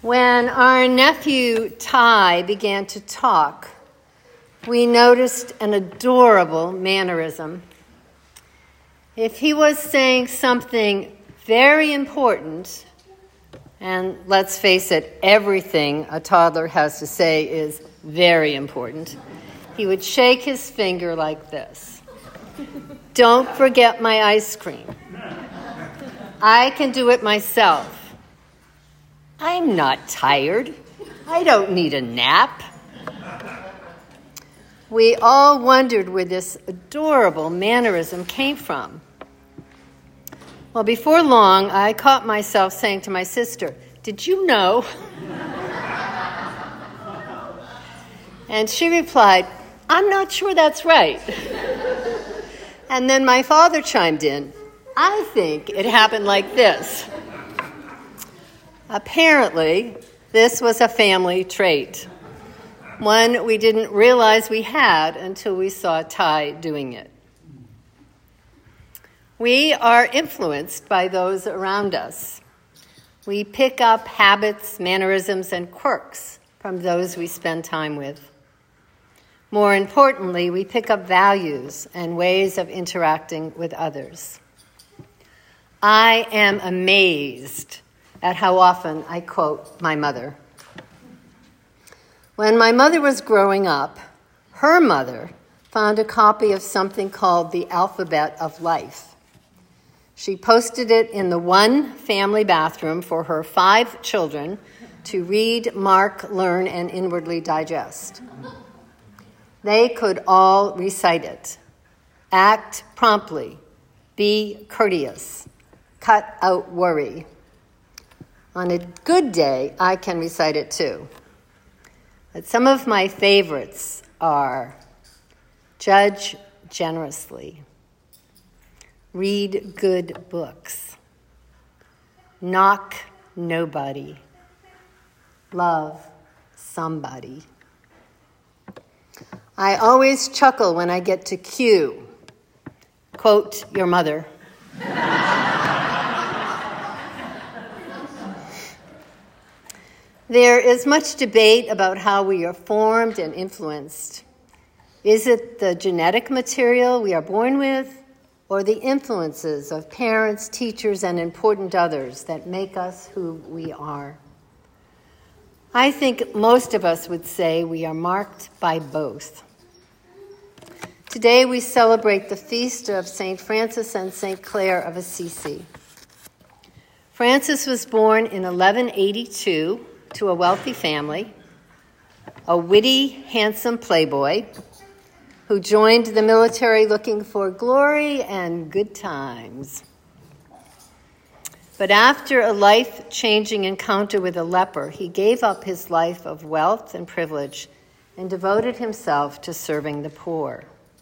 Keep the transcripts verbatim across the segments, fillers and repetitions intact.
When our nephew Ty began to talk, we noticed an adorable mannerism. If he was saying something very important, and let's face it, everything a toddler has to say is very important, he would shake his finger like this. Don't forget my ice cream. I can do it myself. I'm not tired. I don't need a nap. We all wondered where this adorable mannerism came from. Well, before long, I caught myself saying to my sister, "Did you know?" And she replied, "I'm not sure that's right." And then my father chimed in, "I think it happened like this." Apparently, this was a family trait, one we didn't realize we had until we saw Ty doing it. We are influenced by those around us. We pick up habits, mannerisms, and quirks from those we spend time with. More importantly, we pick up values and ways of interacting with others. I am amazed at how often I quote my mother. When my mother was growing up, her mother found a copy of something called The Alphabet of Life. She posted it in the one family bathroom for her five children to read, mark, learn, and inwardly digest. They could all recite it. Act promptly. Be courteous. Cut out worry. On a good day, I can recite it too. But some of my favorites are judge generously, read good books, knock nobody, love somebody. I always chuckle when I get to Q, quote your mother. There is much debate about how we are formed and influenced. Is it the genetic material we are born with, or the influences of parents, teachers, and important others that make us who we are? I think most of us would say we are marked by both. Today we celebrate the feast of Saint Francis and Saint Clare of Assisi. Francis was born in eleven eighty-two to a wealthy family, a witty, handsome playboy who joined the military looking for glory and good times. But after a life-changing encounter with a leper, he gave up his life of wealth and privilege and devoted himself to serving the poor.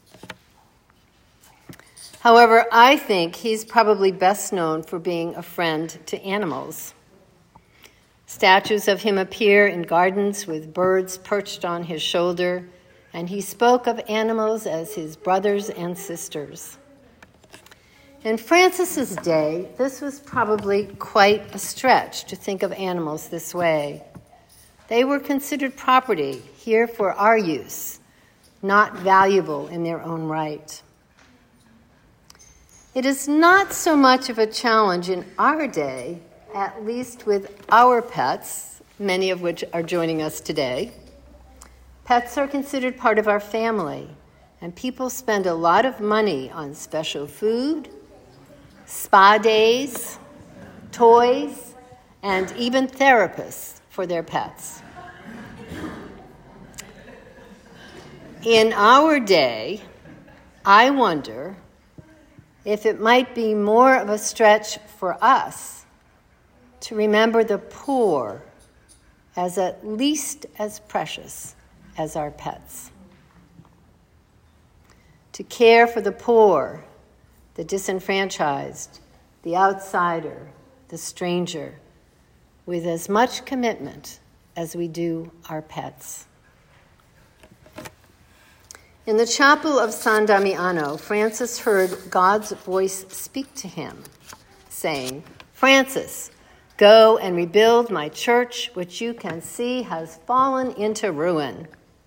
However, I think he's probably best known for being a friend to animals. Statues of him appear in gardens with birds perched on his shoulder, and he spoke of animals as his brothers and sisters. In Francis's day, this was probably quite a stretch to think of animals this way. They were considered property, here for our use, not valuable in their own right. It is not so much of a challenge in our day, at least with our pets, many of which are joining us today. Pets are considered part of our family, and people spend a lot of money on special food, spa days, toys, and even therapists for their pets. In our day, I wonder if it might be more of a stretch for us to remember the poor as at least as precious as our pets. To care for the poor, the disenfranchised, the outsider, the stranger, with as much commitment as we do our pets. In the chapel of San Damiano, Francis heard God's voice speak to him, saying, "Francis, Go and rebuild my church, which you can see has fallen into ruin.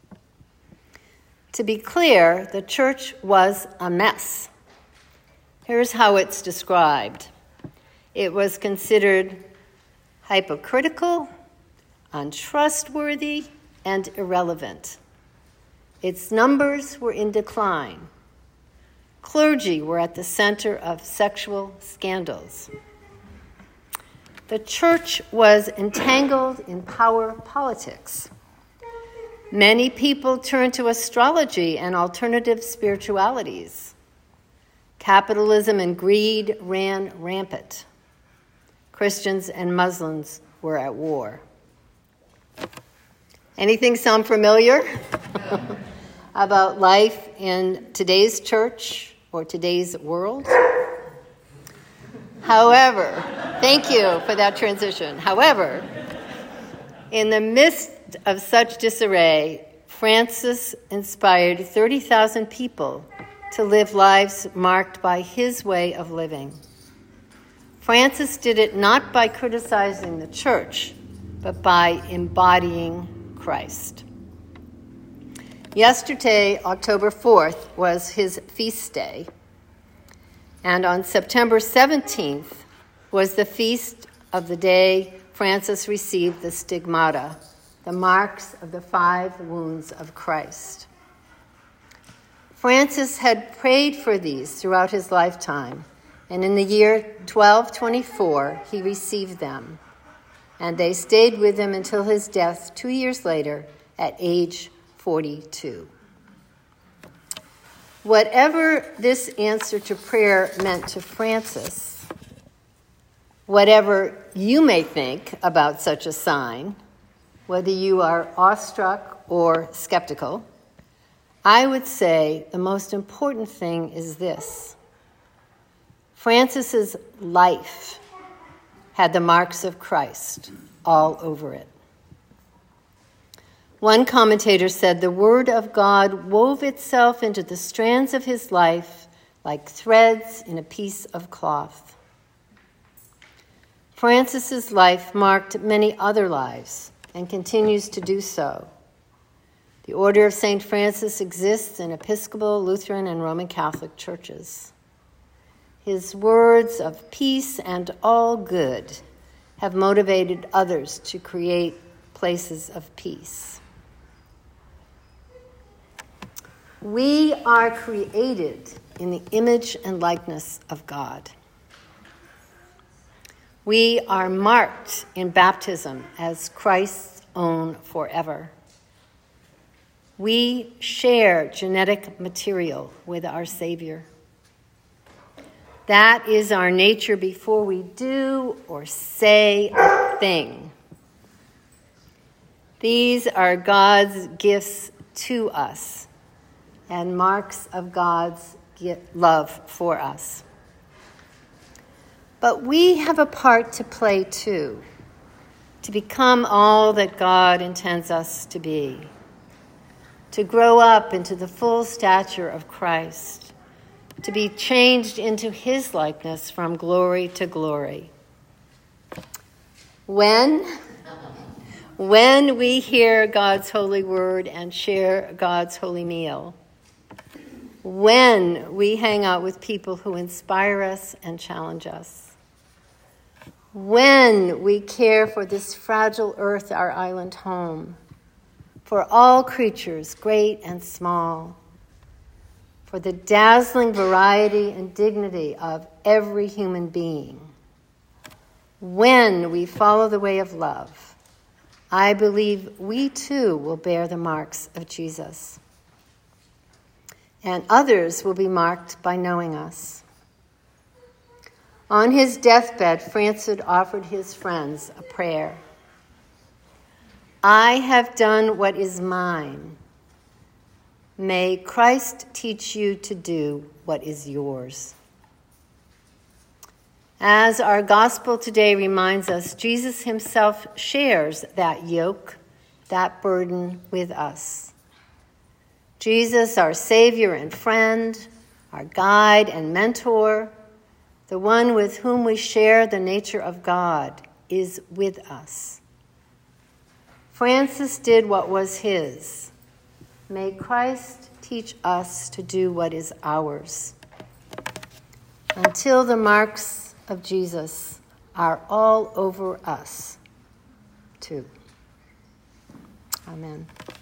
To be clear, the church was a mess. Here's how it's described. It was considered hypocritical, untrustworthy, and irrelevant. Its numbers were in decline. Clergy were at the center of sexual scandals. The church was entangled in power politics. Many people turned to astrology and alternative spiritualities. Capitalism and greed ran rampant. Christians and Muslims were at war. Anything sound familiar about life in today's church or today's world? However, thank you for that transition. However, in the midst of such disarray, Francis inspired thirty thousand people to live lives marked by his way of living. Francis did it not by criticizing the church, but by embodying Christ. Yesterday, October fourth, was his feast day, and on September seventeenth was the feast of the day Francis received the stigmata, the marks of the five wounds of Christ. Francis had prayed for these throughout his lifetime, and in the year twelve twenty-four, he received them, and they stayed with him until his death two years later at age forty-two. Whatever this answer to prayer meant to Francis, whatever you may think about such a sign, whether you are awestruck or skeptical, I would say the most important thing is this. Francis's life had the marks of Christ all over it. One commentator said the Word of God wove itself into the strands of his life like threads in a piece of cloth. Francis's life marked many other lives and continues to do so. The Order of Saint Francis exists in Episcopal, Lutheran, and Roman Catholic churches. His words of peace and all good have motivated others to create places of peace. We are created in the image and likeness of God. We are marked in baptism as Christ's own forever. We share genetic material with our Savior. That is our nature before we do or say a thing. These are God's gifts to us and marks of God's love for us. But we have a part to play too, to become all that God intends us to be, to grow up into the full stature of Christ, to be changed into his likeness from glory to glory. When, when we hear God's holy word and share God's holy meal, when we hang out with people who inspire us and challenge us, when we care for this fragile earth, our island home, for all creatures, great and small, for the dazzling variety and dignity of every human being, when we follow the way of love, I believe we too will bear the marks of Jesus. And others will be marked by knowing us. On his deathbed, Francis offered his friends a prayer. I have done what is mine. May Christ teach you to do what is yours. As our gospel today reminds us, Jesus himself shares that yoke, that burden with us. Jesus, our Savior and friend, our guide and mentor, the one with whom we share the nature of God, is with us. Francis did what was his. May Christ teach us to do what is ours. Until the marks of Jesus are all over us, too. Amen.